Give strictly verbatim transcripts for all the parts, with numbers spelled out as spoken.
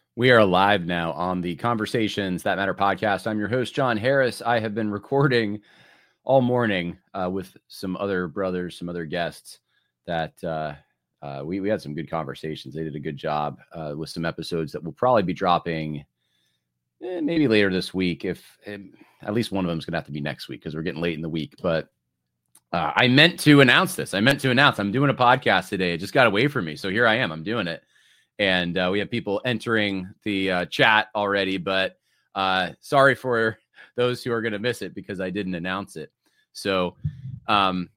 We are live now on the Conversations That Matter podcast. I'm your host, John Harris. I have been recording all morning uh, with some other brothers, some other guests that uh, uh, we, we had some good conversations. They did a good job uh, with some episodes that will probably be dropping eh, maybe later this week. If eh, at least one of them is going to have to be next week because we're getting late in the week. But uh, I meant to announce this. I meant to announce I'm doing a podcast today. It just got away from me. So here I am. I'm doing it. And uh, we have people entering the uh, chat already, but uh, sorry for those who are going to miss it because I didn't announce it. So um,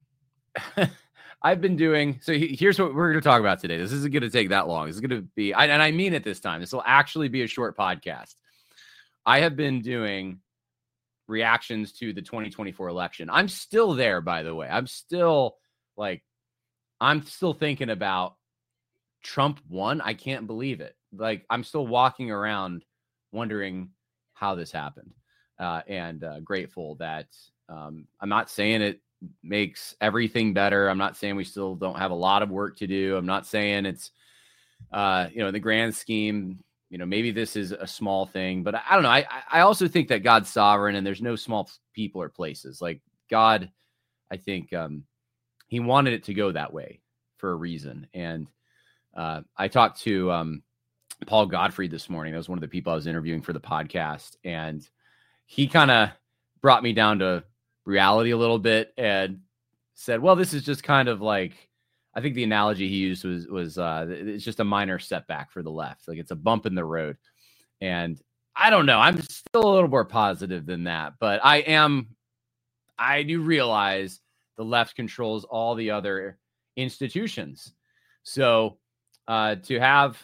I've been doing, so he, here's what we're going to talk about today. This isn't going to take that long. This is going to be, I, and I mean it this time, this will actually be a short podcast. I have been doing reactions to the twenty twenty-four election. I'm still there, by the way. I'm still like, I'm still thinking about Trump won. I can't believe it. Like, I'm still walking around wondering how this happened uh, and uh, grateful that um, I'm not saying it makes everything better. I'm not saying we still don't have a lot of work to do. I'm not saying it's, uh, you know, in the grand scheme, you know, maybe this is a small thing, but I, I don't know. I, I also think that God's sovereign and there's no small people or places. Like God, I think um, he wanted it to go that way for a reason. And Uh, I talked to um, Paul Gottfried this morning. That was one of the people I was interviewing for the podcast. And he kind of brought me down to reality a little bit and said, well, this is just kind of like, I think the analogy he used was, was uh, it's just a minor setback for the left. Like it's a bump in the road. And I don't know. I'm still a little more positive than that. But I am, I do realize the left controls all the other institutions. So Uh, to have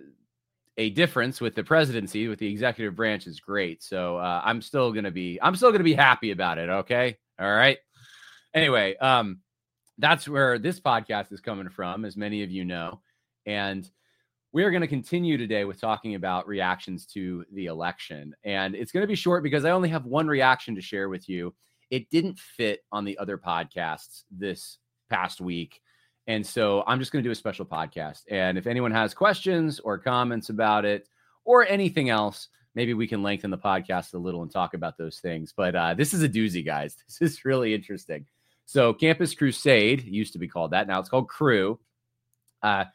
a difference with the presidency, with the executive branch is great. So uh, I'm still going to be, I'm still going to be happy about it. Okay. All right. Anyway, um, that's where this podcast is coming from, as many of you know. And we're going to continue today with talking about reactions to the election. And it's going to be short because I only have one reaction to share with you. It didn't fit on the other podcasts this past week. And so I'm just going to do a special podcast. And if anyone has questions or comments about it or anything else, maybe we can lengthen the podcast a little and talk about those things. But uh, this is a doozy, guys. This is really interesting. So Campus Crusade used to be called that. Now it's called Cru. Uh,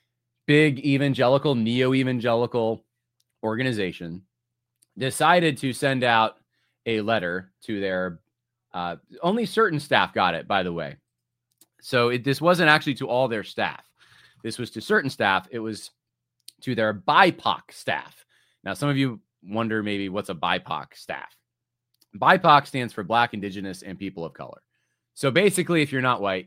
big evangelical, neo-evangelical organization decided to send out a letter to their, uh, only certain staff got it, by the way. So it, this wasn't actually to all their staff. This was to certain staff. It was to their B I P O C staff. Now, some of you wonder maybe what's a B I P O C staff. B I P O C stands for Black, Indigenous, and People of Color. So basically, if you're not white,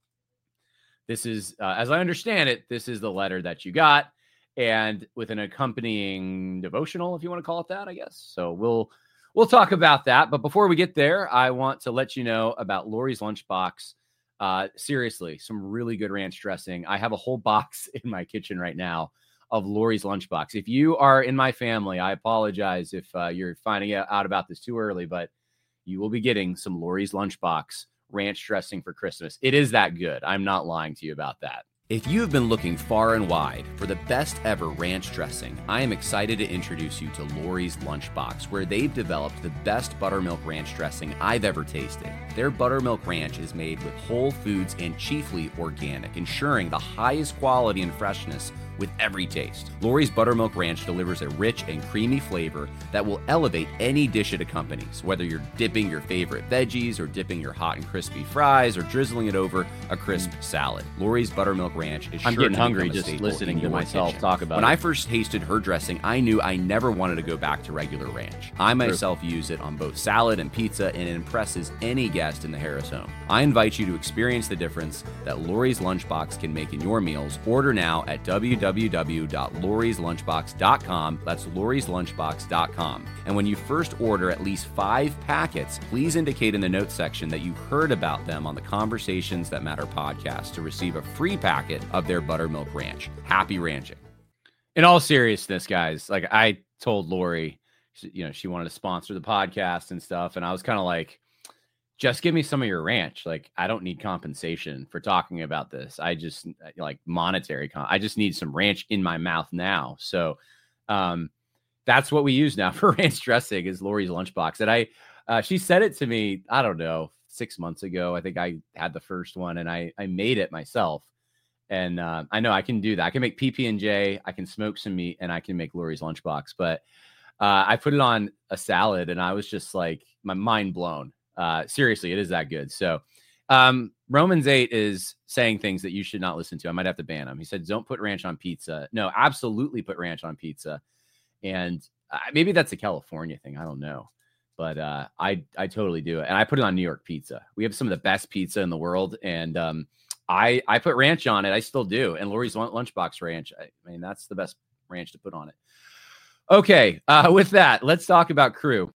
this is, uh, as I understand it, this is the letter that you got, and with an accompanying devotional, if you want to call it that, I guess. So we'll we'll talk about that. But before we get there, I want to let you know about Lori's Lunchbox. Uh, seriously, some really good ranch dressing. I have a whole box in my kitchen right now of Lori's Lunchbox. If you are in my family, I apologize if uh, you're finding out about this too early, but you will be getting some Lori's Lunchbox ranch dressing for Christmas. It is that good. I'm not lying to you about that. If you have been looking far and wide for the best ever ranch dressing, I am excited to introduce you to Lori's Lunchbox, where they've developed the best buttermilk ranch dressing I've ever tasted. Their buttermilk ranch is made with whole foods and chiefly organic, ensuring the highest quality and freshness with every taste. Lori's Buttermilk Ranch delivers a rich and creamy flavor that will elevate any dish it accompanies, whether you're dipping your favorite veggies or dipping your hot and crispy fries or drizzling it over a crisp mm. salad. Lori's Buttermilk Ranch is sure I'm getting to hungry just listening to myself kitchen. talk about when it. When I first tasted her dressing, I knew I never wanted to go back to regular ranch. I myself True. use it on both salad and pizza, and it impresses any guest in the Harris home. I invite you to experience the difference that Lori's Lunchbox can make in your meals. Order now at w w w dot loris lunchbox dot com. That's loris lunchbox dot com. And when you first order at least five packets, please indicate in the notes section that you heard about them on the Conversations That Matter podcast to receive a free packet of their buttermilk ranch. Happy ranching. In all seriousness, guys, like I told Lori, you know, she wanted to sponsor the podcast and stuff. And I was kind of like, just give me some of your ranch. Like, I don't need compensation for talking about this. I just like monetary. Con- I just need some ranch in my mouth now. So Um, that's what we use now for ranch dressing is Lori's Lunchbox. And I, uh, she said it to me, I don't know, six months ago. I think I had the first one and I, I made it myself. And uh, I know I can do that. I can make P B and J, I can smoke some meat, and I can make Lori's Lunchbox. But uh, I put it on a salad and I was just like, my mind blown. Uh, seriously, it is that good. So um, Romans eight is saying things that you should not listen to. I might have to ban him. He said, don't put ranch on pizza. No, absolutely put ranch on pizza. And uh, maybe that's a California thing. I don't know. But uh, I I totally do it. And I put it on New York pizza. We have some of the best pizza in the world. And um, I, I put ranch on it. I still do. And Lori's Lunchbox ranch. I mean, that's the best ranch to put on it. Okay. Uh, with that, let's talk about Crew.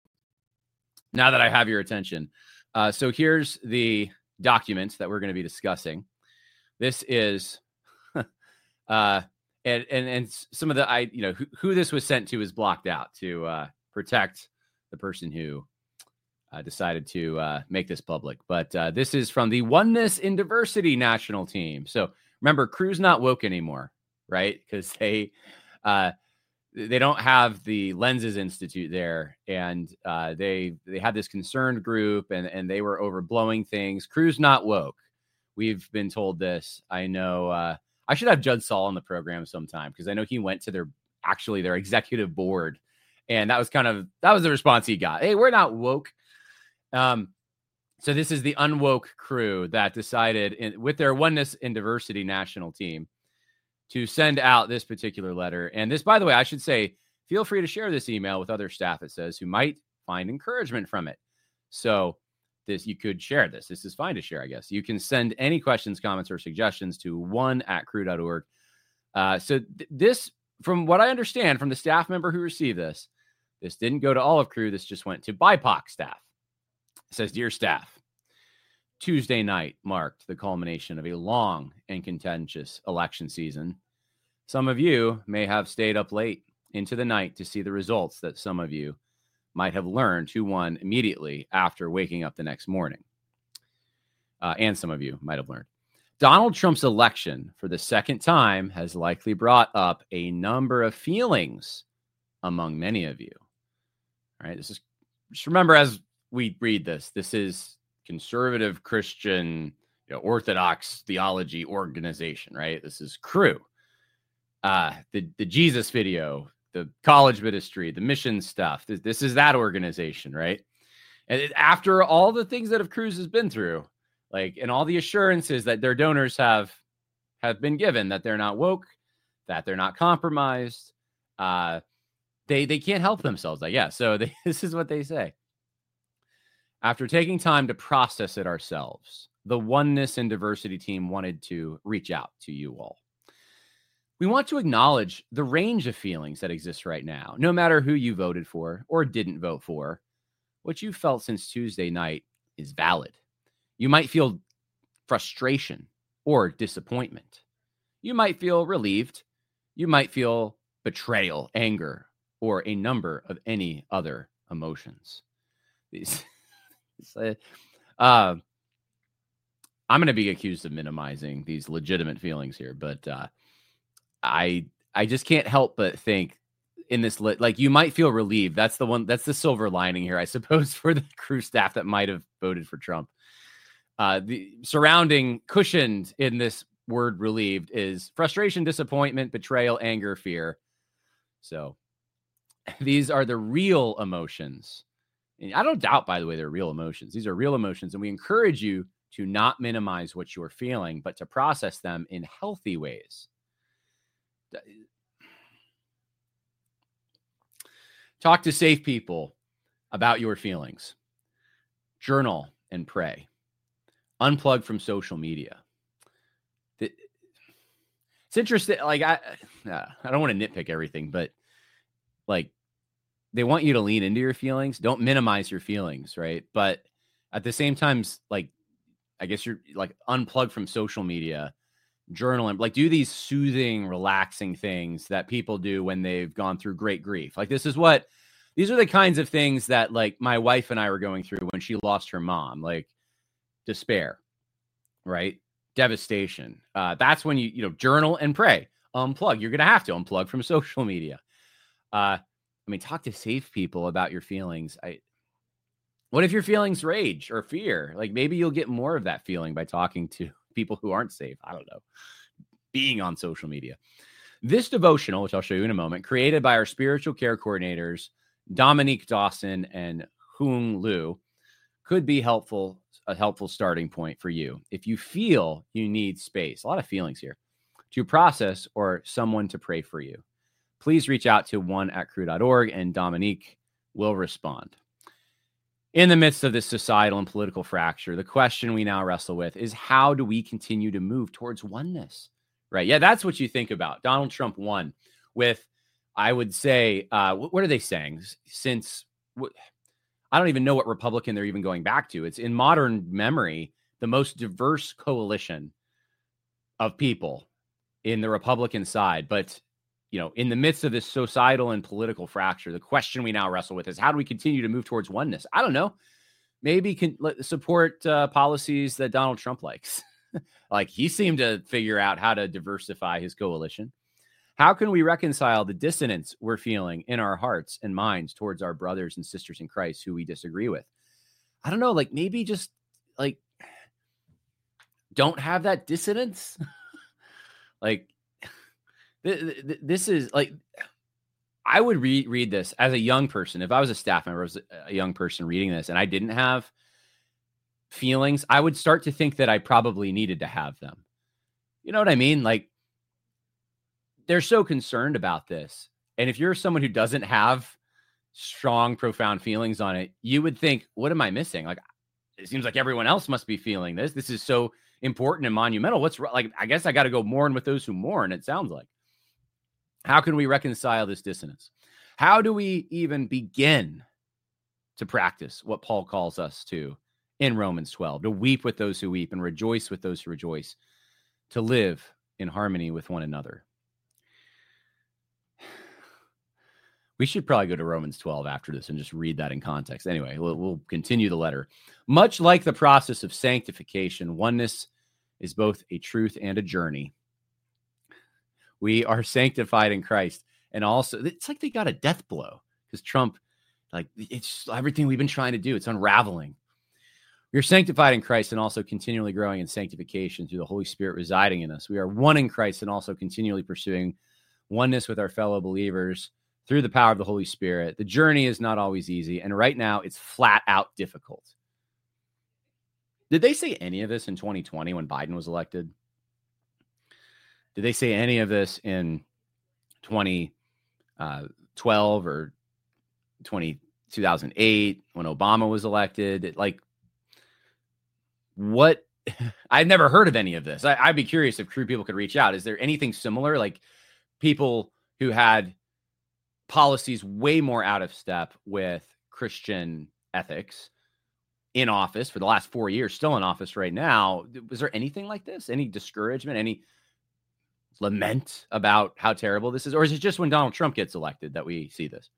Now that I have your attention. Uh, so here's the document that we're going to be discussing. This is, uh, and, and, and some of the, I, you know, who, who this was sent to is blocked out to uh, protect the person who uh, decided to uh, make this public. But uh, this is from the Oneness in Diversity national team. So remember, Crew's not woke anymore, right? Because they, uh, they don't have the Lenses Institute there, and uh, they they had this concerned group, and and they were overblowing things. Crew's not woke. We've been told this. I know. Uh, I should have Judd Saul on the program sometime because I know he went to their actually their executive board, and that was kind of that was the response he got. Hey, we're not woke. Um, so this is the unwoke Crew that decided in, with their Oneness in Diversity national team to send out this particular letter. And this, by the way, I should say, feel free to share this email with other staff, it says, who might find encouragement from it. So this, you could share this. This is fine to share, I guess. You can send any questions, comments, or suggestions to one at crew dot org. Uh, so th- this, from what I understand from the staff member who received this, this didn't go to all of Crew. This just went to B I P O C staff. It says, Dear staff, Tuesday night marked the culmination of a long and contentious election season. Some of you may have stayed up late into the night to see the results that some of you might have learned who won immediately after waking up the next morning. Uh, and some of you might have learned. Donald Trump's election for the second time has likely brought up a number of feelings among many of you. All right, this is, just remember as we read this, this is conservative Christian, you know, Orthodox theology organization, right? This is Crew. Uh, the, the Jesus video, the college ministry, the mission stuff. This, this is that organization, right? And it, after all the things that have Cruz has been through, like, and all the assurances that their donors have, have been given that they're not woke, that they're not compromised, uh, they, they can't help themselves. Like, yeah. So they, this is what they say. After taking time to process it ourselves, the Oneness and Diversity team wanted to reach out to you all. We want to acknowledge the range of feelings that exist right now, no matter who you voted for or didn't vote for. What you felt since Tuesday night is valid. You might feel frustration or disappointment. You might feel relieved. You might feel betrayal, anger, or a number of any other emotions. These Uh, I'm going to be accused of minimizing these legitimate feelings here, but uh, I I just can't help but think in this, li- like you might feel relieved. That's the one. That's the silver lining here, I suppose, for the Crew staff that might have voted for Trump. Uh, the surrounding cushioned in this word relieved is frustration, disappointment, betrayal, anger, fear. So these are the real emotions. And I don't doubt, by the way, they're real emotions. These are real emotions, and we encourage you to not minimize what you're feeling, but to process them in healthy ways. Talk to safe people about your feelings. Journal and pray. Unplug from social media. It's interesting. Like, I, I don't want to nitpick everything, but like, they want you to lean into your feelings. Don't minimize your feelings, right? But at the same time, like, I guess you're like unplug from social media, journal, and like do these soothing, relaxing things that people do when they've gone through great grief. Like this is what, these are the kinds of things that like my wife and I were going through when she lost her mom, like despair, right? Devastation. Uh, that's when you, you know, journal and pray, unplug. You're going to have to unplug from social media. Uh, I mean, talk to safe people about your feelings. I, what if your feelings rage or fear? Like maybe you'll get more of that feeling by talking to people who aren't safe. I don't know. Being on social media. This devotional, which I'll show you in a moment, created by our spiritual care coordinators, Dominique Dawson and Hung Liu, could be helpful, a helpful starting point for you. If you feel you need space, a lot of feelings here, to process or someone to pray for you, please reach out to one at cru dot org and Dominique will respond. In the midst of this societal and political fracture, the question we now wrestle with is how do we continue to move towards oneness? Right. Yeah, that's what you think about. Donald Trump won with, I would say, uh, what are they saying? Since I don't even know what Republican they're even going back to. It's in modern memory, the most diverse coalition of people in the Republican side. But, you know, in the midst of this societal and political fracture, the question we now wrestle with is how do we continue to move towards oneness? I don't know. Maybe can support uh, policies that Donald Trump likes. Like he seemed to figure out how to diversify his coalition. How can we reconcile the dissonance we're feeling in our hearts and minds towards our brothers and sisters in Christ who we disagree with? I don't know, like maybe just like don't have that dissonance. Like th- th- this is like, I would read read this as a young person. If I was a staff member, I was a young person reading this and I didn't have feelings, I would start to think that I probably needed to have them. You know what I mean? Like they're so concerned about this. And if you're someone who doesn't have strong, profound feelings on it, you would think, what am I missing? Like, it seems like everyone else must be feeling this. This is so important and monumental. What's like, I guess I got to go mourn with those who mourn. It sounds like, how can we reconcile this dissonance? How do we even begin to practice what Paul calls us to in Romans twelve, to weep with those who weep and rejoice with those who rejoice, to live in harmony with one another? We should probably go to Romans twelve after this and just read that in context. Anyway, we'll, we'll continue the letter. Much like the process of sanctification, oneness is both a truth and a journey. We are sanctified in Christ. And also, it's like they got a death blow because Trump, like, it's everything we've been trying to do. It's unraveling. We are sanctified in Christ and also continually growing in sanctification through the Holy Spirit residing in us. We are one in Christ and also continually pursuing oneness with our fellow believers through the power of the Holy Spirit. The journey is not always easy, and right now it's flat out difficult. Did they say any of this in twenty twenty when Biden was elected? Did they say any of this in twenty twelve or twenty, two thousand eight when Obama was elected? Like, what? I've never heard of any of this. I, I'd be curious if Cru people could reach out. Is there anything similar? Like people who had policies way more out of step with Christian ethics in office for the last four years, still in office right now. Was there anything like this? Any discouragement, any lament about how terrible this is? Or is it just when Donald Trump gets elected that we see this?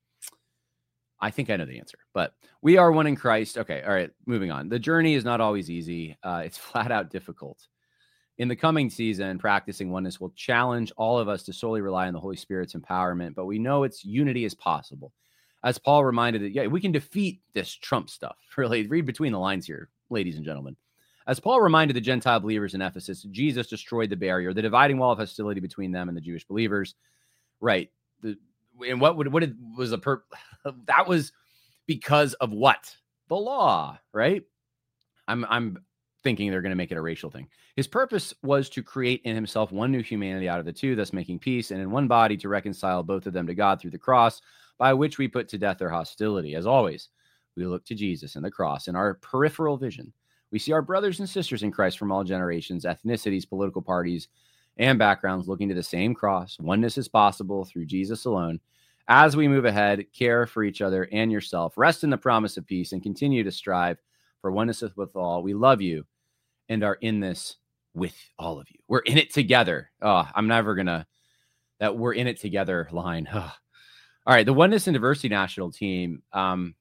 I think I know the answer, but we are one in Christ. Okay. All right. Moving on. The journey is not always easy. Uh, it's flat out difficult. In the coming season, practicing oneness will challenge all of us to solely rely on the Holy Spirit's empowerment, but we know its unity is possible. As Paul reminded that, yeah, we can defeat this Trump stuff. Really, read between the lines here, ladies and gentlemen. As Paul reminded the Gentile believers in Ephesus, Jesus destroyed the barrier, the dividing wall of hostility between them and the Jewish believers. Right. The, and what would, what did, was the per that was because of what? The law, right? I'm, I'm thinking they're going to make it a racial thing. His purpose was to create in himself one new humanity out of the two, thus making peace, and in one body to reconcile both of them to God through the cross, by which we put to death their hostility. As always, we look to Jesus and the cross in our peripheral vision. We see our brothers and sisters in Christ from all generations, ethnicities, political parties, and backgrounds looking to the same cross. Oneness is possible through Jesus alone. As we move ahead, care for each other and yourself, rest in the promise of peace, and continue to strive for oneness with all. We love you and are in this with all of you. We're in it together. Oh, I'm never going to, that we're in it together line. Oh. All right. The Oneness and Diversity National Team. Um,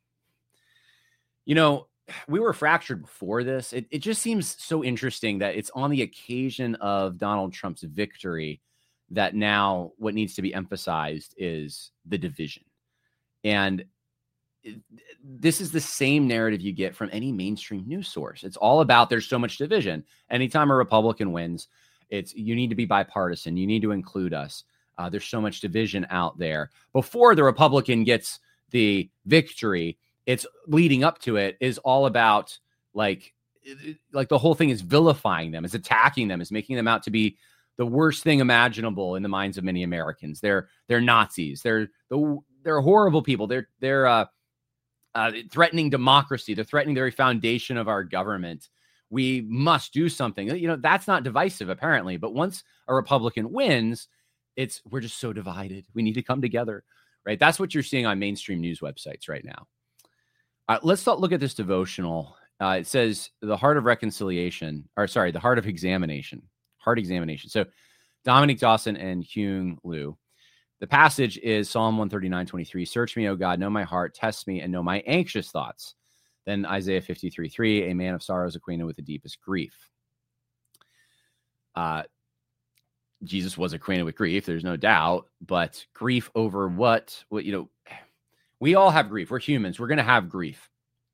you know, we were fractured before this. It, it just seems so interesting that it's on the occasion of Donald Trump's victory that now what needs to be emphasized is the division. And this is the same narrative you get from any mainstream news source. It's all about there's so much division. Anytime a Republican wins, it's you need to be bipartisan. You need to include us. Uh, there's so much division out there. Before the Republican gets the victory, it's leading up to it is all about like, like the whole thing is vilifying them, is attacking them, is making them out to be the worst thing imaginable in the minds of many Americans. They're they're Nazis. They're the they're horrible people. They're they're uh, uh, threatening democracy. They're threatening the very foundation of our government. We must do something. You know, that's not divisive apparently. But once a Republican wins, it's we're just so divided. We need to come together, right? That's what you're seeing on mainstream news websites right now. Uh, let's talk, look at this devotional. Uh, it says the heart of reconciliation, or sorry, the heart of examination, heart examination. So Dominic Dawson and Hyung Liu. The passage is Psalm one thirty-nine, twenty-three. Search me, O God, know my heart, test me, and know my anxious thoughts. Then Isaiah fifty-three, three, a man of sorrows acquainted with the deepest grief. Uh, Jesus was acquainted with grief, there's no doubt, but grief over what? What, you know, we all have grief. We're humans. We're going to have grief.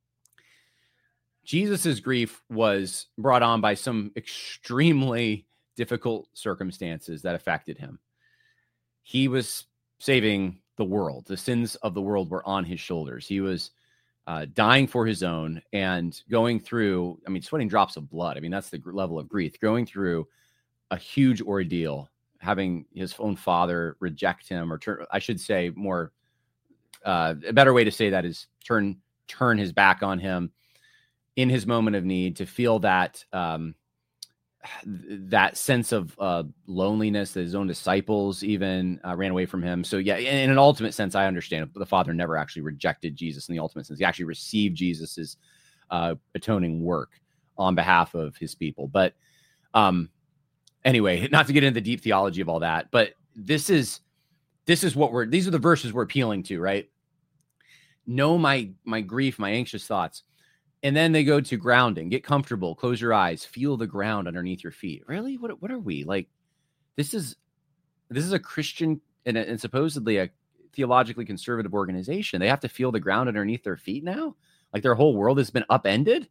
Jesus's grief was brought on by some extremely difficult circumstances that affected him. He was saving the world. The sins of the world were on his shoulders. He was uh, dying for his own and going through, I mean, sweating drops of blood. I mean, that's the level of grief, going through a huge ordeal, having his own father reject him, or turn, I should say more, uh, a better way to say that is turn, turn his back on him in his moment of need, to feel that, um, that sense of uh, loneliness, that his own disciples even uh, ran away from him. So yeah, in, in an ultimate sense, I understand the Father never actually rejected Jesus in the ultimate sense. He actually received Jesus's uh, atoning work on behalf of his people. But um, anyway, not to get into the deep theology of all that, but this is, this is what we're, these are the verses we're appealing to, right? Know my, my grief, my anxious thoughts. And then they go to grounding, get comfortable, close your eyes, feel the ground underneath your feet. Really? What, what are we like? This is, this is a Christian and, a, and supposedly a theologically conservative organization. They have to feel the ground underneath their feet now. Like their whole world has been upended.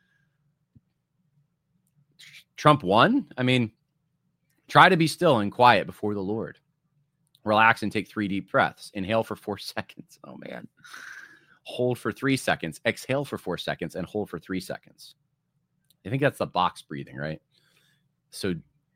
Trump won. I mean, try to be still and quiet before the Lord. Relax and take three deep breaths. Inhale for four seconds. Oh man. Hold for three seconds, exhale for four seconds, and hold for three seconds. I think that's the box breathing, right? So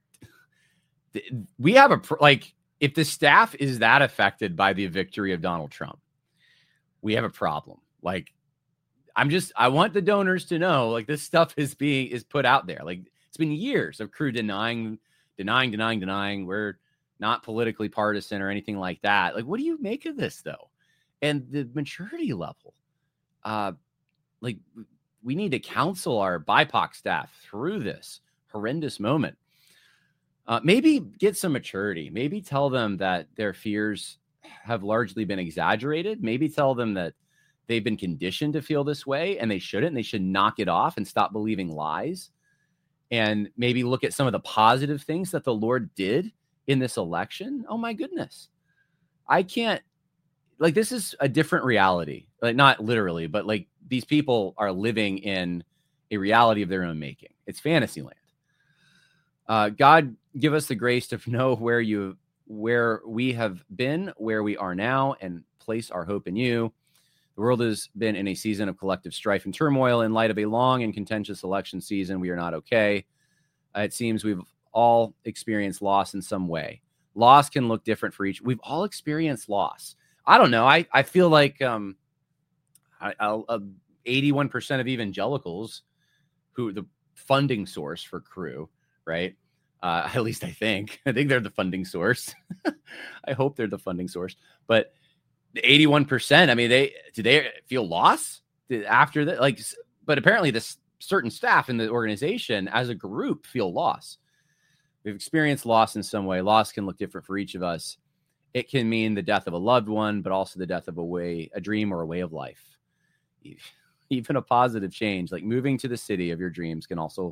th- we have a, pr- like, if the staff is that affected by the victory of Donald Trump, we have a problem. Like, I'm just, I want the donors to know, like, this stuff is being, is put out there. Like, it's been years of crew denying, denying, denying, denying. We're not politically partisan or anything like that. Like, what do you make of this, though? And the maturity level, uh, like we need to counsel our B I P O C staff through this horrendous moment. Uh, maybe get some maturity. Maybe tell them that their fears have largely been exaggerated. Maybe tell them that they've been conditioned to feel this way and they shouldn't. And they should knock it off and stop believing lies. And maybe look at some of the positive things that the Lord did in this election. Oh my goodness. I can't. Like, this is a different reality, like not literally, but like these people are living in a reality of their own making. It's fantasy land. Uh, God, give us the grace to know where you, where we have been, where we are now, and place our hope in you. The world has been in a season of collective strife and turmoil. In light of a long and contentious election season, we are not okay. Uh, it seems we've all experienced loss in some way. Loss can look different for each. We've all experienced loss. I don't know. I, I feel like um, I, I'll, uh, eighty-one percent of evangelicals, who the funding source for Crew, right? Uh, at least I think. I think they're the funding source. I hope they're the funding source. But eighty-one percent, I mean, they do they feel loss after that? Like, but apparently this certain staff in the organization as a group feel loss. We've experienced loss in some way. Loss can look different for each of us. It can mean the death of a loved one, but also the death of a way, a dream or a way of life. Even a positive change, like moving to the city of your dreams, can also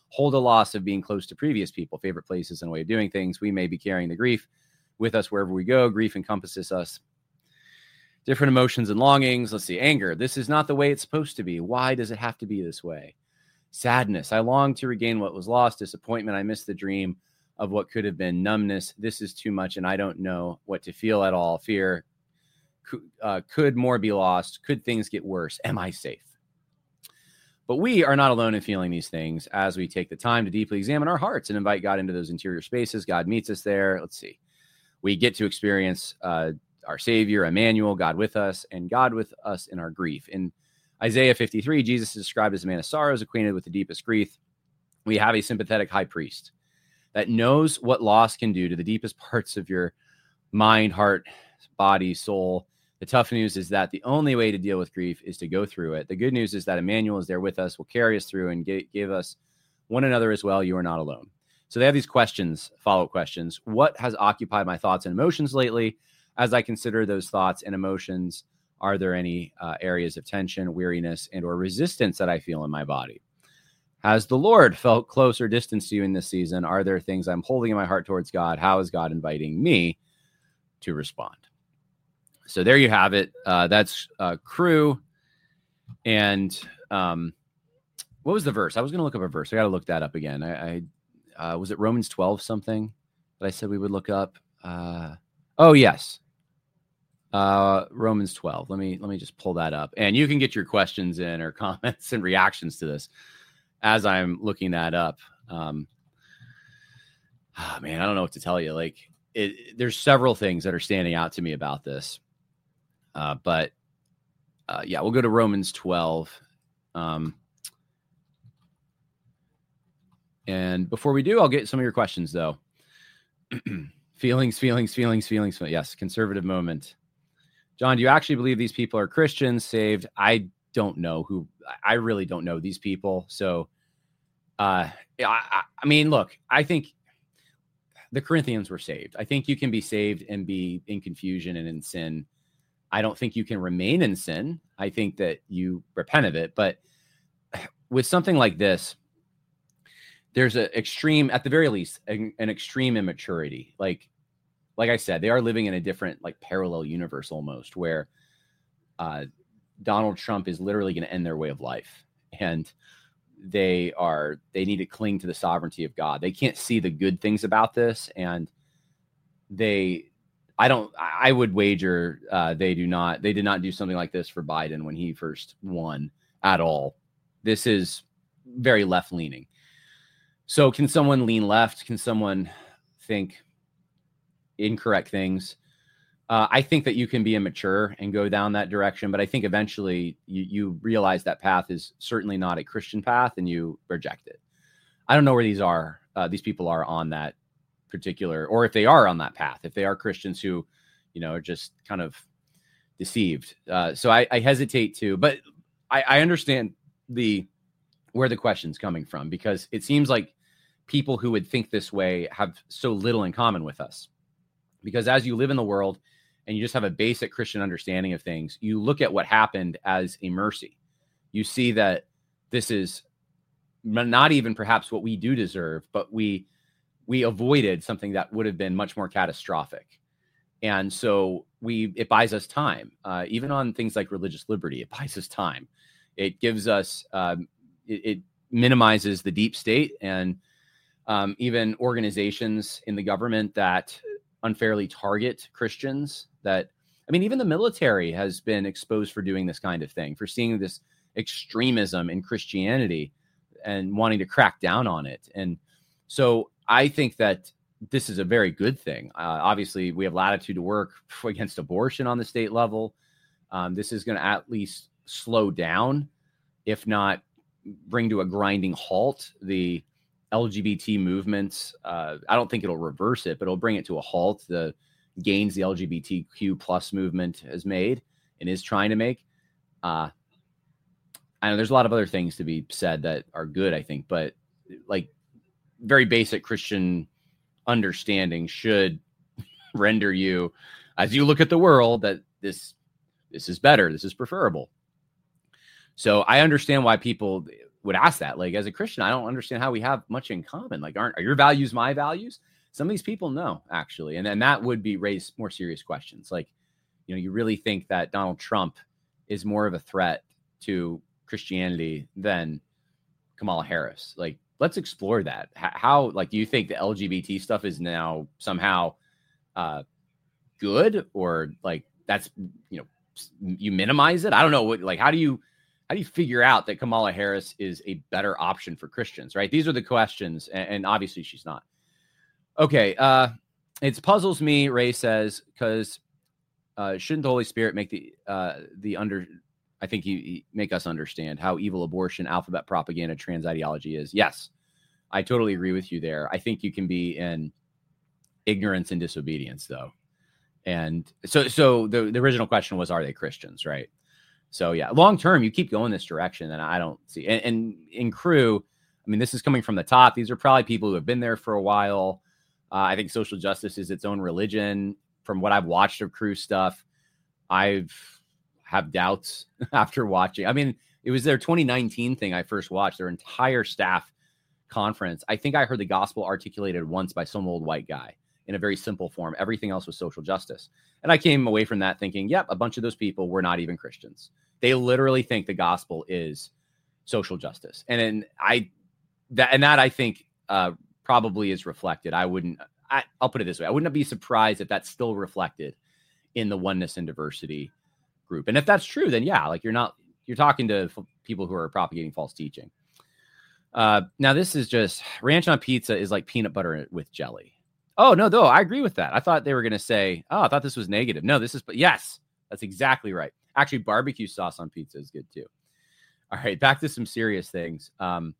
hold a loss of being close to previous people, favorite places, and way of doing things. We may be carrying the grief with us wherever we go. Grief encompasses us. Different emotions and longings. Let's see. Anger. This is not the way it's supposed to be. Why does it have to be this way? Sadness. I long to regain what was lost. Disappointment. I miss the dream of what could have been. Numbness. This is too much, and I don't know what to feel at all. Fear. Uh, could more be lost? Could things get worse? Am I safe? But we are not alone in feeling these things as we take the time to deeply examine our hearts and invite God into those interior spaces. God meets us there. Let's see. We get to experience uh, our Savior, Emmanuel, God with us, and God with us in our grief. In Isaiah fifty-three, Jesus is described as a man of sorrows, acquainted with the deepest grief. We have a sympathetic high priest that knows what loss can do to the deepest parts of your mind, heart, body, soul. The tough news is that the only way to deal with grief is to go through it. The good news is that Emmanuel is there with us, will carry us through, and g- give us one another as well. You are not alone. So they have these questions, follow-up questions. What has occupied my thoughts and emotions lately? As I consider those thoughts and emotions, are there any uh, areas of tension, weariness, and or resistance that I feel in my body? Has the Lord felt close or distant to you in this season? Are there things I'm holding in my heart towards God? How is God inviting me to respond? So there you have it. Uh, that's uh, Cru. And um, what was the verse? I was going to look up a verse. I got to look that up again. I, I uh, was it Romans twelve something that I said we would look up? Uh, oh, yes. Uh, Romans twelve. Let me let me just pull that up, and you can get your questions in or comments and reactions to this as I'm looking that up. Um, oh, man, I don't know what to tell you. Like, it, there's several things that are standing out to me about this, uh, but uh, yeah, we'll go to Romans twelve. Um, and before we do, I'll get some of your questions though. feelings, feelings, feelings, feelings. Yes, conservative moment. John, do you actually believe these people are Christians, saved? I don't know who, I really don't know these people. So, uh, I, I mean, look, I think the Corinthians were saved. I think you can be saved and be in confusion and in sin. I don't think you can remain in sin. I think that you repent of it. But with something like this, there's an extreme, at the very least, an, an extreme immaturity. Like, Like I said, they are living in a different, like, parallel universe almost, where uh, Donald Trump is literally going to end their way of life, and they are they need to cling to the sovereignty of God. They can't see the good things about this, and they, I don't, I would wager uh, they do not, they did not do something like this for Biden when he first won at all. This is very left leaning. So, can someone lean left? Can someone think incorrect things? Uh, I think that you can be immature and go down that direction, but I think eventually you, you realize that path is certainly not a Christian path and you reject it. I don't know where these are, uh, these people are on that particular, or if they are on that path, if they are Christians who, you know, are just kind of deceived. Uh, so I, I hesitate to, but I, I understand the, where the question's coming from, because it seems like people who would think this way have so little in common with us. Because as you live in the world and you just have a basic Christian understanding of things, you look at what happened as a mercy. You see that this is not even perhaps what we do deserve, but we we avoided something that would have been much more catastrophic. And so we it buys us time. Uh, even on things like religious liberty, it buys us time. It gives us, um, it, it minimizes the deep state and um, even organizations in the government that unfairly target Christians. That, I mean, even the military has been exposed for doing this kind of thing, for seeing this extremism in Christianity and wanting to crack down on it. And so I think that this is a very good thing. Uh, obviously, we have latitude to work against abortion on the state level. Um, this is going to at least slow down, if not bring to a grinding halt, the L G B T movements. Uh, I don't think it'll reverse it, but it'll bring it to a halt. The gains the L G B T Q plus movement has made and is trying to make. Uh, I know there's a lot of other things to be said that are good, I think, but like very basic Christian understanding should render you, as you look at the world, that this this is better, this is preferable. So I understand why people would ask that. Like, as a Christian, I don't understand how we have much in common. Like, aren't are your values my values? Some of these people know, actually. And then that would be raise more serious questions. Like, you know, you really think that Donald Trump is more of a threat to Christianity than Kamala Harris? Like, let's explore that. H- how, like, do you think the L G B T stuff is now somehow uh, good, or like that's, you know, you minimize it? I don't know. What, like, how do you, how do you figure out that Kamala Harris is a better option for Christians, right? These are the questions. And, and obviously she's not. Okay. Uh, it puzzles me, Ray says, because uh, shouldn't the Holy Spirit make the, uh, the under, I think he, he make us understand how evil abortion, alphabet propaganda, trans ideology is. Yes, I totally agree with you there. I think you can be in ignorance and disobedience, though. And so, so the, the original question was, are they Christians, right? So yeah, long term, you keep going this direction, and I don't see. And, and in Cru, I mean, this is coming from the top. These are probably people who have been there for a while. Uh, I think social justice is its own religion. From what I've watched of Cru stuff, I've have doubts after watching. I mean, it was their twenty nineteen thing I first watched, their entire staff conference. I think I heard the gospel articulated once by some old white guy in a very simple form. Everything else was social justice. And I came away from that thinking, yep, a bunch of those people were not even Christians. They literally think the gospel is social justice. And then I, that, and that I think uh, probably is reflected. I wouldn't, I, I'll put it this way. I wouldn't be surprised if that's still reflected in the oneness and diversity group. And if that's true, then yeah, like you're not, you're talking to f- people who are propagating false teaching. Uh, now this is just ranch on pizza is like peanut butter with jelly. Oh no, though. I agree with that. I thought they were going to say, oh, I thought this was negative. No, this is, but yes, that's exactly right. Actually, barbecue sauce on pizza is good too. All right. Back to some serious things. Um,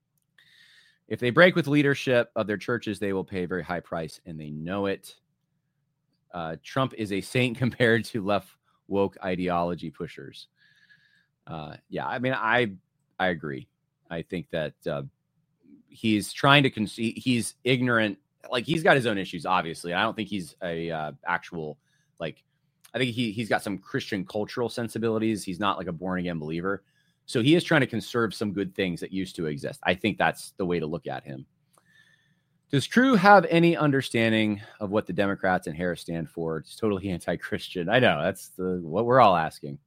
if they break with leadership of their churches, they will pay a very high price, and they know it. Uh, Trump is a saint compared to left woke ideology pushers. Uh, yeah, I mean, I I agree. I think that uh, he's trying to con- he's ignorant. Like, he's got his own issues, obviously. I don't think he's a uh, actual, like, I think he he's got some Christian cultural sensibilities. He's not like a born again believer. So he is trying to conserve some good things that used to exist. I think that's the way to look at him. Does Cru have any understanding of what the Democrats and Harris stand for? It's totally anti-Christian. I know, that's the what we're all asking.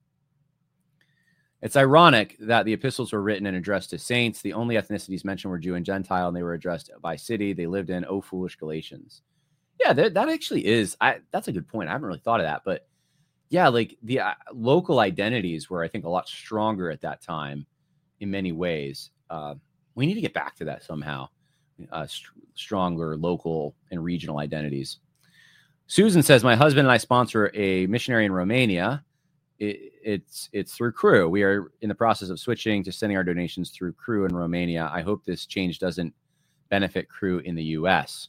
It's ironic that the epistles were written and addressed to saints. The only ethnicities mentioned were Jew and Gentile, and they were addressed by city they lived in. Oh, foolish Galatians. Yeah, that, that actually is. I, that's a good point. I haven't really thought of that. But yeah, like the uh, local identities were, I think, a lot stronger at that time in many ways. Uh, we need to get back to that somehow. Uh, st- stronger local and regional identities. Susan says, my husband and I sponsor a missionary in Romania. It, it's it's through Cru. We are in the process of switching to sending our donations through Cru in Romania. I hope this change doesn't benefit Cru in the U S.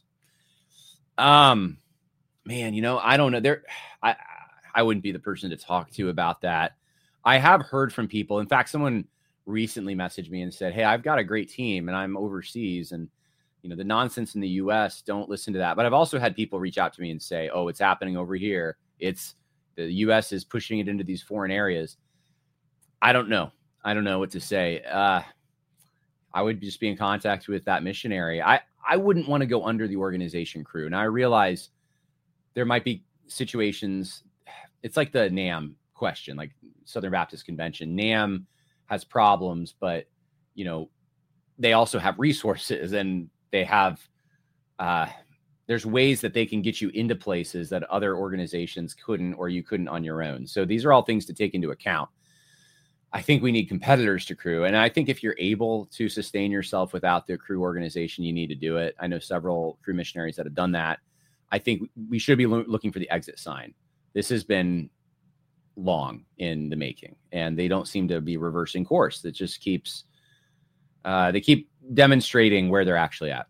Um, man, you know, I don't know. There, I I wouldn't be the person to talk to about that. I have heard from people. In fact, someone recently messaged me and said, "Hey, I've got a great team, and I'm overseas, and you know, the nonsense in the U S, don't listen to that." But I've also had people reach out to me and say, "Oh, it's happening over here. It's the U S is pushing it into these foreign areas." I don't know. I don't know what to say. Uh, I would just be in contact with that missionary. I, I wouldn't want to go under the organization Cru. Now, I realize there might be situations. It's like the N A M question, like Southern Baptist Convention. N A M has problems, but, you know, they also have resources, and they have uh, there's ways that they can get you into places that other organizations couldn't, or you couldn't on your own. So these are all things to take into account. I think we need competitors to Cru. And I think if you're able to sustain yourself without the Cru organization, you need to do it. I know several Cru missionaries that have done that. I think we should be lo- looking for the exit sign. This has been long in the making, and they don't seem to be reversing course. It just keeps, uh, they keep demonstrating where they're actually at.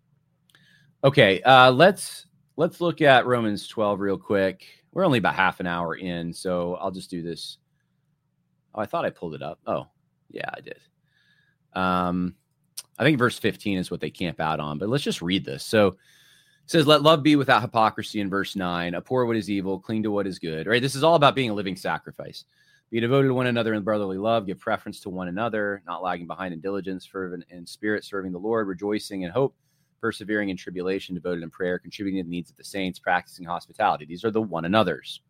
Okay, uh, let's let's look at Romans twelve real quick. We're only about half an hour in, so I'll just do this. Oh, I thought I pulled it up. Oh, yeah, I did. Um, I think verse fifteen is what they camp out on, but let's just read this. So it says, "Let love be without hypocrisy," in verse nine. "Abhor what is evil, cling to what is good." Right? This is all about being a living sacrifice. Be devoted to one another in brotherly love. Give preference to one another, not lagging behind in diligence, fervent in spirit, serving the Lord, rejoicing in hope, persevering in tribulation, devoted in prayer, contributing to the needs of the saints, practicing hospitality. These are the one another's.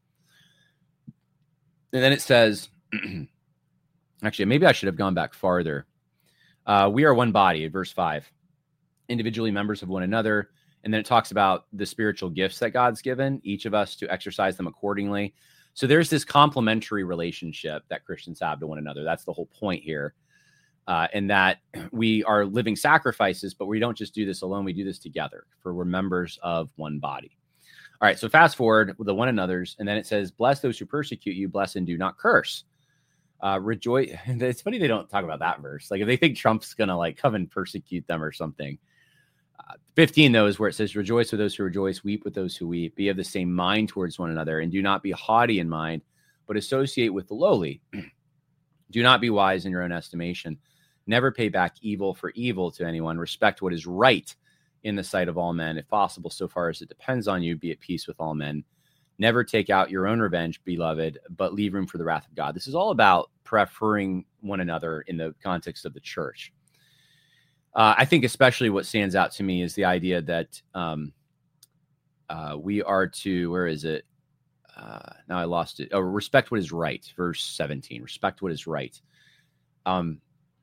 And then it says, actually, maybe I should have gone back farther. Uh, we are one body, verse five, individually members of one another. And then it talks about the spiritual gifts that God's given, each of us to exercise them accordingly. So there's this complementary relationship that Christians have to one another. That's the whole point here. Uh, and that we are living sacrifices, but we don't just do this alone. We do this together, for we're members of one body. All right, so fast forward with the one another's, and then it says, bless those who persecute you, bless and do not curse. Uh, rejoice. It's funny they don't talk about that verse. Like if they think Trump's going to like come and persecute them or something. Uh, fifteen, though, is where it says, rejoice with those who rejoice, weep with those who weep, be of the same mind towards one another, and do not be haughty in mind, but associate with the lowly. Do not be wise in your own estimation. Never pay back evil for evil to anyone. Respect what is right in the sight of all men. If possible, so far as it depends on you, be at peace with all men. Never take out your own revenge, beloved, but leave room for the wrath of God. This is all about preferring one another in the context of the church. Uh, I think especially what stands out to me is the idea that um, uh, we are to, where is it? Uh, now I lost it. Oh, respect what is right. Verse seventeen, respect what is right. Um,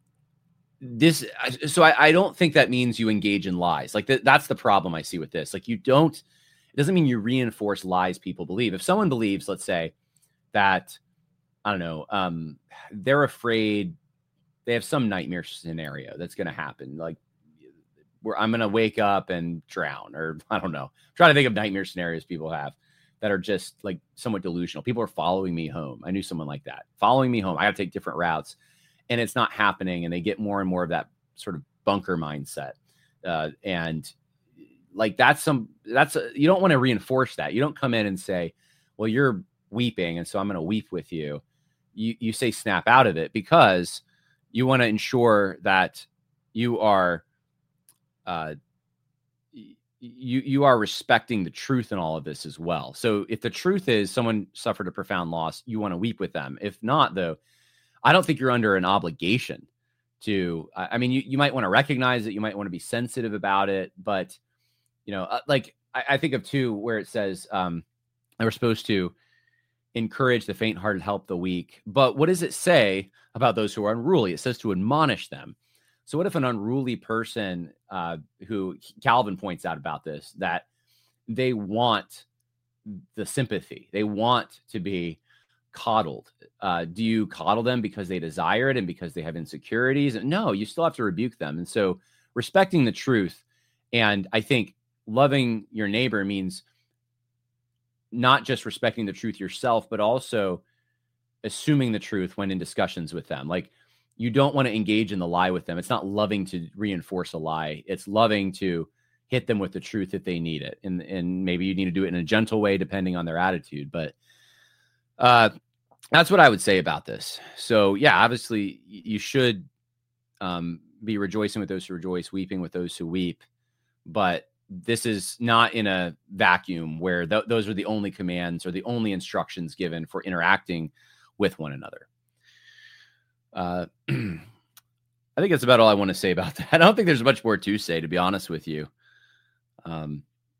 this, so I, I don't think that means you engage in lies. Like th- that's the problem I see with this. Like you don't, it doesn't mean you reinforce lies people believe. If someone believes, let's say that, I don't know, um, they're afraid, they have some nightmare scenario that's going to happen. Like where I'm going to wake up and drown, or I don't know, I'm trying to think of nightmare scenarios people have that are just like somewhat delusional. People are following me home. I knew someone like that following me home. I got to take different routes and it's not happening. And they get more and more of that sort of bunker mindset. Uh, and like, that's some, that's, a, you don't want to reinforce that. You don't come in and say, well, you're weeping, and so I'm going to weep with you. You, you say, snap out of it, because you want to ensure that you are, uh, you, you are respecting the truth in all of this as well. So if the truth is someone suffered a profound loss, you want to weep with them. If not, though, I don't think you're under an obligation to, I mean, you, you might want to recognize it. You might want to be sensitive about it, but you know, uh, like I, I think of two where it says, um, we're supposed to encourage the faint-hearted, help the weak. But what does it say about those who are unruly? It says to admonish them. So what if an unruly person, uh, who Calvin points out about this, that they want the sympathy, they want to be coddled. Uh, do you coddle them because they desire it and because they have insecurities? No, you still have to rebuke them. And so respecting the truth, and I think loving your neighbor means not just respecting the truth yourself, but also assuming the truth when in discussions with them. Like you don't want to engage in the lie with them. It's not loving to reinforce a lie. It's loving to hit them with the truth if they need it. And, and maybe you need to do it in a gentle way, depending on their attitude. But uh, that's what I would say about this. So yeah, obviously you should um, be rejoicing with those who rejoice, weeping with those who weep. But this is not in a vacuum where th- those are the only commands or the only instructions given for interacting with one another. Uh, I think that's about all I want to say about that. I don't think there's much more to say, to be honest with you. Um,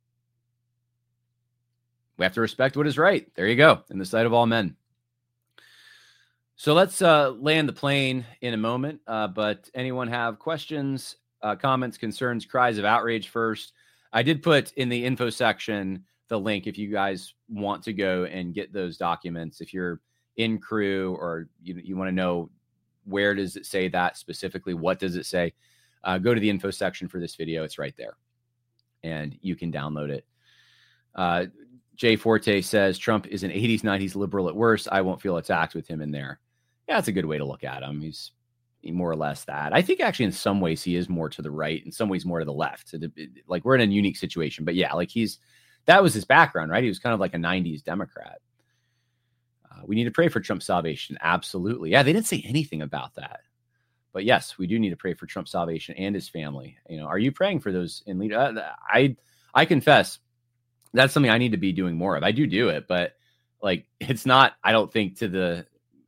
we have to respect what is right. There you go. In the sight of all men. So let's uh, land the plane in a moment. Uh, but anyone have questions, uh, comments, concerns, cries of outrage first? I did put in the info section the link if you guys want to go and get those documents. If you're in Cru or you, you want to know where does it say that specifically, what does it say, uh, go to the info section for this video. It's right there and you can download it. Uh, Jay Forte says Trump is an eighties, nineties liberal at worst. I won't feel attacked with him in there. Yeah, that's a good way to look at him. He's more or less that. I think actually in some ways he is more to the right, in some ways more to the left. So the, like we're in a unique situation, but yeah, like he's, that was his background, right? He was kind of like a nineties Democrat. Uh, we need to pray for Trump's salvation. Absolutely. Yeah, they didn't say anything about that. But yes, we do need to pray for Trump's salvation and his family. You know, are you praying for those in lead? Uh, I, I confess that's something I need to be doing more of. I do do it, but like, it's not, I don't think to the,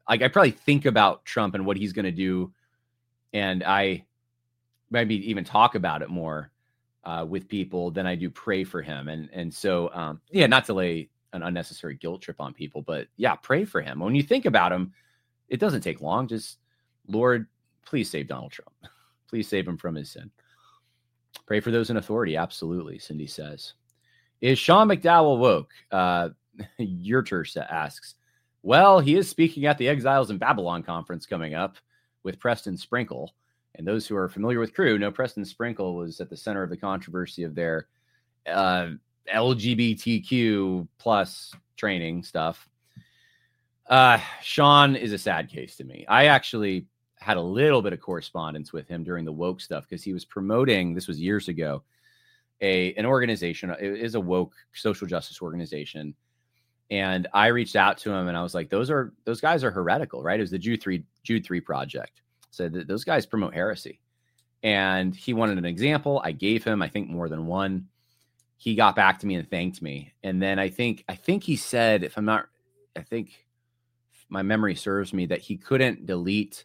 like I probably think about Trump and what he's going to do, and I maybe even talk about it more uh, with people than I do pray for him. And and so um, yeah, not to lay an unnecessary guilt trip on people, but yeah, pray for him. When you think about him, it doesn't take long. Just, Lord, please save Donald Trump. Please save him from his sin. Pray for those in authority. Absolutely, Cindy says. Is Sean McDowell woke? Uh, Yurter asks. Well, he is speaking at the Exiles in Babylon conference coming up with Preston Sprinkle. And those who are familiar with Crew know Preston Sprinkle was at the center of the controversy of their uh, L G B T Q plus training stuff. Uh, Sean is a sad case to me. I actually had a little bit of correspondence with him during the woke stuff because he was promoting, this was years ago, a an organization. It is a woke social justice organization. And I reached out to him and I was like, those are those guys are heretical, right? It was the Jude three Jude three project. Said that those guys promote heresy. And he wanted an example. I gave him, I think, more than one. He got back to me and thanked me. And then I think I think he said, if I'm not, I think my memory serves me, that he couldn't delete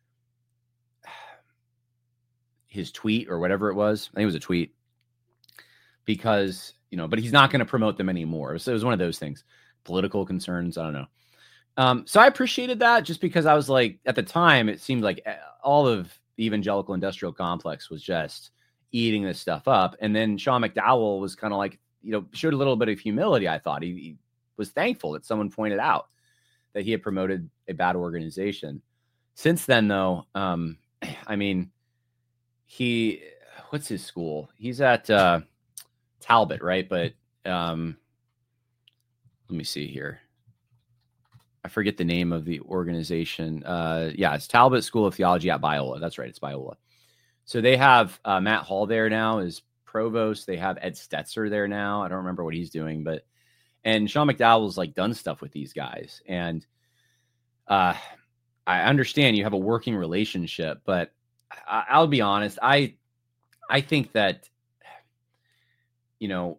his tweet or whatever it was. I think it was a tweet because, you know, but he's not going to promote them anymore. So it was one of those things. Political concerns. I don't know. Um, so I appreciated that just because I was like, at the time, it seemed like all of the evangelical industrial complex was just eating this stuff up. And then Sean McDowell was kind of like, you know, showed a little bit of humility. I thought he, he was thankful that someone pointed out that he had promoted a bad organization. Since then, though, um, I mean, he, what's his school? He's at uh, Talbot, right? But um, let me see here. I forget the name of the organization. Uh, yeah, it's Talbot School of Theology at Biola. That's right. It's Biola. So they have uh, Matt Hall there now as provost. They have Ed Stetzer there now. I don't remember what he's doing, but, and Sean McDowell's like done stuff with these guys. And uh, I understand you have a working relationship, but I, I'll be honest. I, I think that, you know,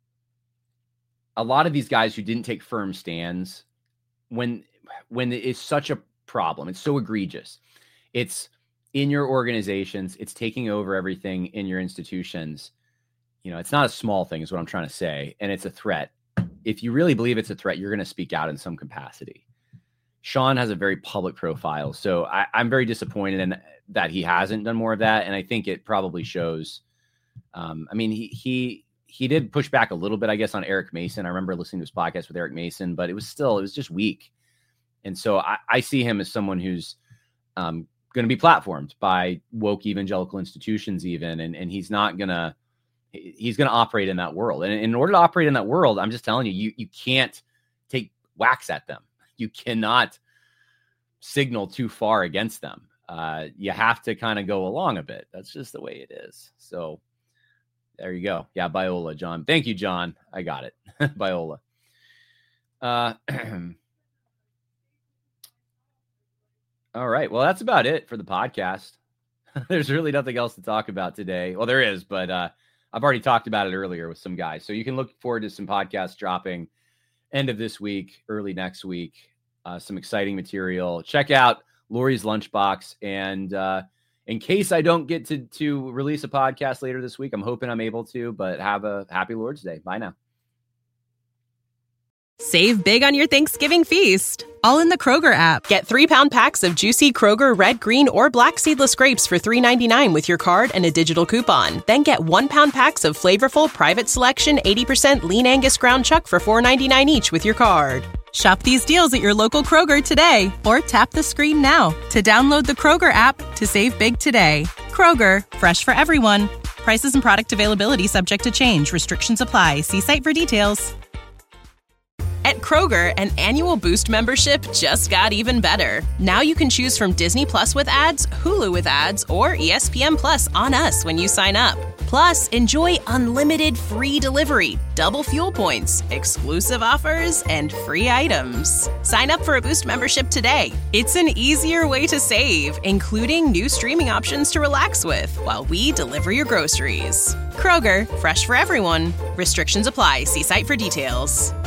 a lot of these guys who didn't take firm stands, when when it's such a problem, it's so egregious, it's in your organizations, it's taking over everything in your institutions. You know, it's not a small thing is what I'm trying to say. And it's a threat. If you really believe it's a threat, you're going to speak out in some capacity. Sean has a very public profile. So I, I'm very disappointed in that he hasn't done more of that. And I think it probably shows. Um, I mean, he, he, he did push back a little bit, I guess, on Eric Mason. I remember listening to his podcast with Eric Mason, but it was still, it was just weak. And so I, I see him as someone who's um, going to be platformed by woke evangelical institutions even. And, and he's not going to, he's going to operate in that world. And in order to operate in that world, I'm just telling you, you, you can't take whacks at them. You cannot signal too far against them. Uh, you have to kind of go along a bit. That's just the way it is. So there you go. Yeah, Biola, John. Thank you, John. I got it. Biola. Uh, all right. Well, that's about it for the podcast. There's really nothing else to talk about today. Well, there is, but uh, I've already talked about it earlier with some guys. So you can look forward to some podcasts dropping end of this week, early next week. Uh, some exciting material. Check out Lori's Lunchbox. And uh, in case I don't get to, to release a podcast later this week, I'm hoping I'm able to, but have a happy Lord's Day. Bye now. Save big on your Thanksgiving feast, all in the Kroger app. Get three-pound packs of juicy Kroger red, green, or black seedless grapes for three ninety-nine with your card and a digital coupon. Then get one-pound packs of flavorful Private Selection eighty percent lean Angus ground chuck for four ninety-nine each with your card. Shop these deals at your local Kroger today, or tap the screen now to download the Kroger app to save big today. Kroger, fresh for everyone. Prices and product availability subject to change. Restrictions apply. See site for details. At Kroger, an annual Boost membership just got even better. Now you can choose from Disney Plus with ads, Hulu with ads, or E S P N Plus on us when you sign up. Plus, enjoy unlimited free delivery, double fuel points, exclusive offers, and free items. Sign up for a Boost membership today. It's an easier way to save, including new streaming options to relax with while we deliver your groceries. Kroger, fresh for everyone. Restrictions apply. See site for details.